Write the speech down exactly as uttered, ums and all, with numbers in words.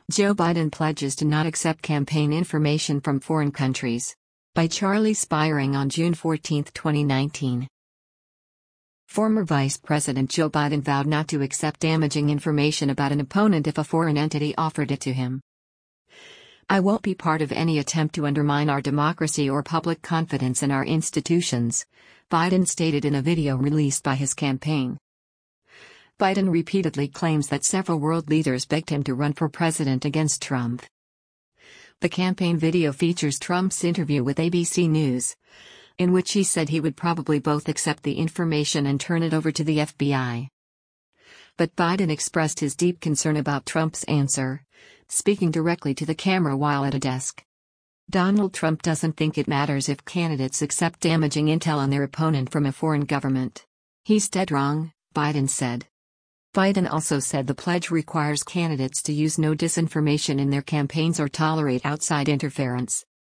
Joe Biden pledges to not accept campaign information from foreign countries. By Charlie Spiering on June fourteenth, twenty nineteen. Former Vice President Joe Biden vowed not to accept damaging information about an opponent if a foreign entity offered it to him. "I won't be part of any attempt to undermine our democracy or public confidence in our institutions," Biden stated in a video released by his campaign. Biden repeatedly claims that several world leaders begged him to run for president against Trump. The campaign video features Trump's interview with A B C News, in which he said he would probably both accept the information and turn it over to the F B I. But Biden expressed his deep concern about Trump's answer, speaking directly to the camera while at a desk. Donald Trump doesn't think it matters if candidates accept damaging intel on their opponent from a foreign government. "He's dead wrong," Biden said. Biden also said the pledge requires candidates to use no disinformation in their campaigns or tolerate outside interference.